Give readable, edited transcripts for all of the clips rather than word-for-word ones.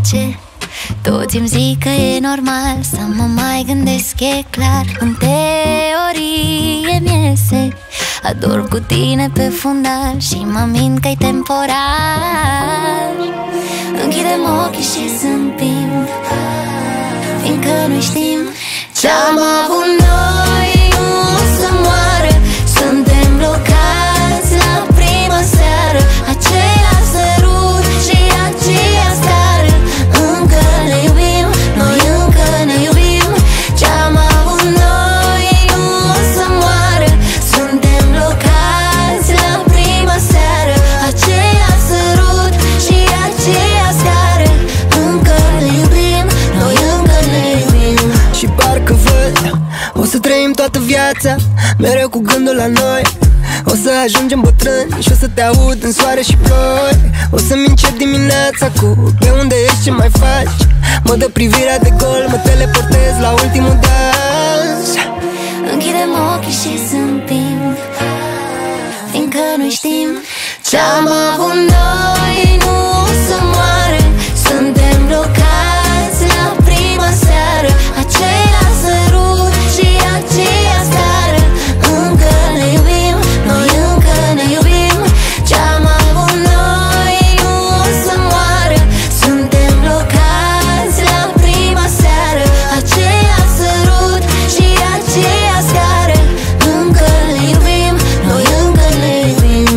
ce toți îmi zic că e normal să mă mai gândesc, e clar. În teorie mi-iese, ador cu tine pe fundal și mă mint că-i temporar. Închidem ochii și zâmbim, fiindcă noi știm ce-am avut noi nu o să moară. Suntem blocați la prima seară, aceeași sărut și aceeași scară. Încă ne iubim, noi încă ne iubim. Ce-am avut noi nu o să moară. Suntem blocați la prima seară, aceeași sărut și aceeași scară. Încă ne iubim, noi încă ne iubim. Și parcă văd, o să trăim toată viața mereu cu gândul la noi. O să ajungem bătrâni și o să te aud în soare și ploi. O să-mi încep dimineața cu pe unde ești, ce mai faci. Mă dă privirea de gol, mă teleportez la ultimul dans. Închidem ochii și zâmbim, fiindcă noi știm ce-am avut noi nu o să moară. Suntem blocați la prima seară, aceeași sărut și aceeași scară. Încă ne iubim, noi încă ne iubim. Ce-am avut noi nu o să moară. Suntem blocați la prima seară, aceeași sărut și aceeași scară. Încă ne iubim, noi încă ne iubim.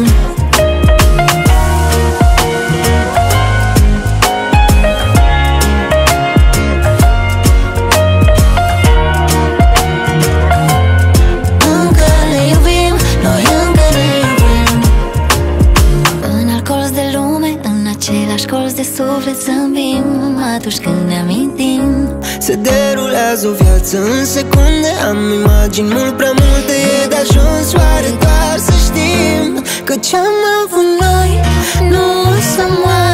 Încă ne iubim, noi încă ne iubim. În alt colț de lume, în același colț de suflet zâmbim atunci când ne amintim. Se derulează o viață în secunde, am imagini mult prea multe. E de ajuns oare doar să știm că ce-am avut noi nu o să moară.